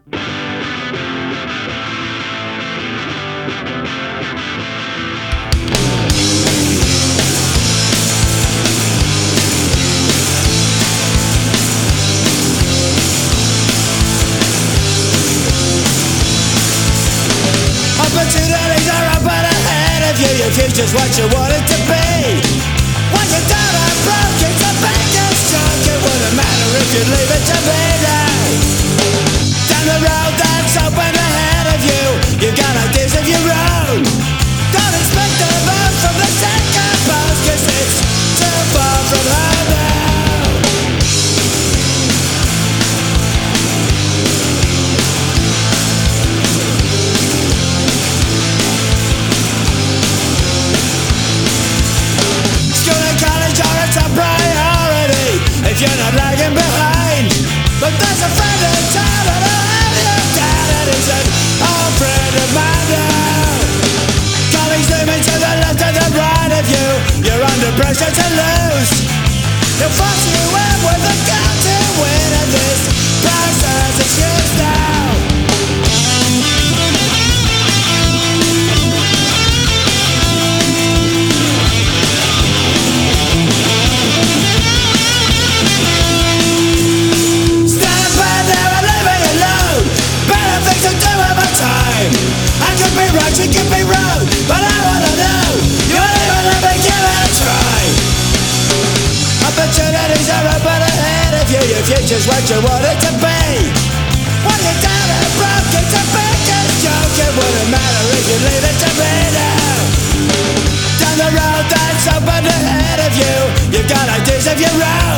Opportunities are up and ahead of you. Your future's what you want it to be. When you're down and broke, it's a biggest joke. It wouldn't matter if you leave it to me now. Down the road that's open ahead of you, you've got ideas of your own. Don't expect a vote from the second post, 'cause it's too far from home now. It's a priority if you're not lagging behind. But there's a friend in town that'll have you down, and he's an old friend of mine now. Colleagues zooming to the left and the right of you. You're under pressure to lose. They'll force you in with a gun to win, and this process is yours now. I could be right, you could be wrong, but I wanna know. You won't even let me give it a try. Opportunities are open ahead of you. Your future's what you want it to be. When you're down and broke, it's a biggest joke. It wouldn't matter if you leave it to me now. Down the road that's open ahead of you, you've got ideas of your own.